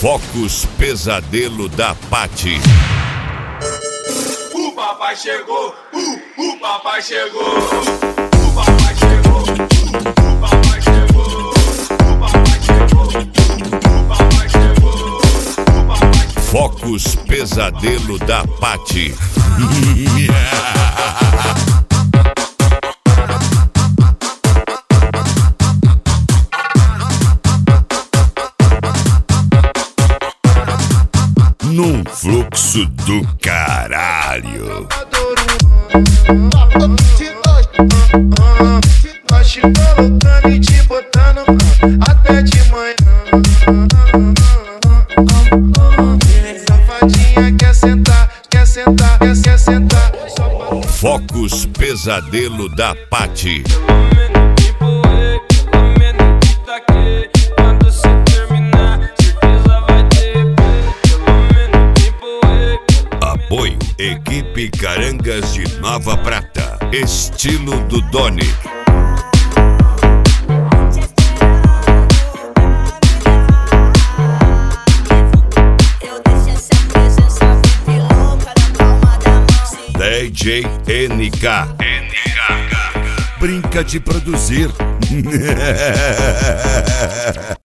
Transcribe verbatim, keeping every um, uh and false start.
Focus Pesadelo da Paty. O papai chegou, uh, o papai chegou. O papai chegou, uh, o papai chegou. O papai chegou, uh, o papai chegou. O papai chegou. Focus Pesadelo da Paty. Num fluxo do caralho. Nós te colocando e te botando até de manhã. Safadinha quer sentar, quer sentar, quer sentar. Focus Pesadelo da Paty. Apoio Equipe Carangas de Nova Prata, estilo do Doni. D J N K. Brinca de produzir.